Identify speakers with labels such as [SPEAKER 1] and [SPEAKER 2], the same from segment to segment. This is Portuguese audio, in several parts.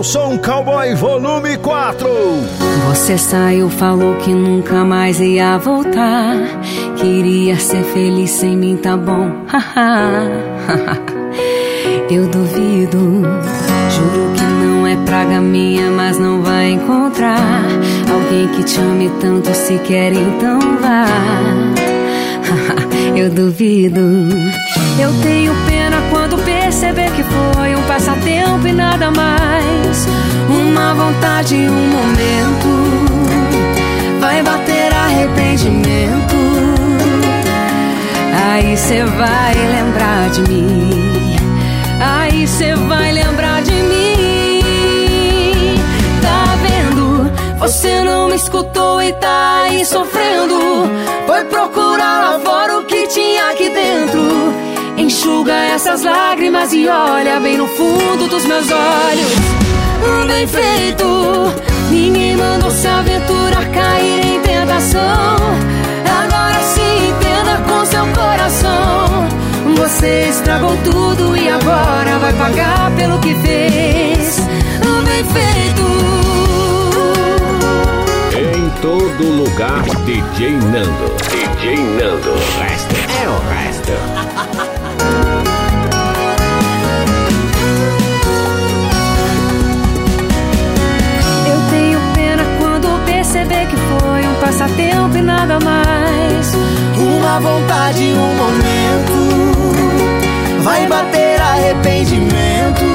[SPEAKER 1] o som Cowboy Volume 4.
[SPEAKER 2] Você saiu, falou que nunca mais ia voltar. Queria ser feliz sem mim, tá bom? Eu duvido. Juro que não é praga minha, mas não vai encontrar alguém que te ame tanto se quer, então vá. Eu duvido. Eu tenho pena quando perceber que foi um passatempo e nada mais. Uma vontade, um momento. Vai bater arrependimento. Aí cê vai lembrar de mim. Aí cê vai lembrar de mim. Tá vendo? Você não me escutou e tá aí sofrendo. Foi procurar lá fora o que tinha aqui dentro. Enxuga essas lágrimas e olha bem no fundo dos meus olhos. Bem feito. Ninguém mandou se aventurar cair em tentação. Agora se entenda com seu coração. Você estragou tudo e agora vai pagar pelo que fez. Bem feito.
[SPEAKER 3] Em todo lugar, DJ Nando. DJ Nando. O resto é o resto.
[SPEAKER 2] Eu tenho pena quando perceber que foi um passatempo e nada mais.
[SPEAKER 4] Uma vontade, um momento. Vai bater arrependimento.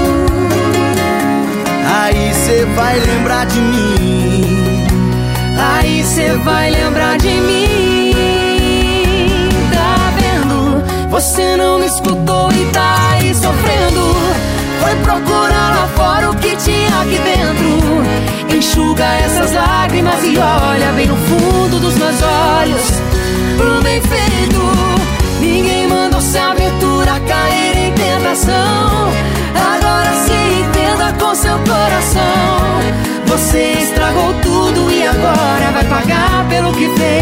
[SPEAKER 4] Aí cê vai lembrar de mim.
[SPEAKER 2] Aí cê vai lembrar de mim. Tá vendo? Você não me escutou e tá aí sofrendo. Foi procurar lá fora o que tinha aqui dentro. Enxuga essas lágrimas e olha bem no fundo dos meus olhos. Bem feito. Ninguém mandou se aventurar cair em tentação. Agora se entenda com seu coração. Você estragou tudo e agora vai pagar pelo que fez.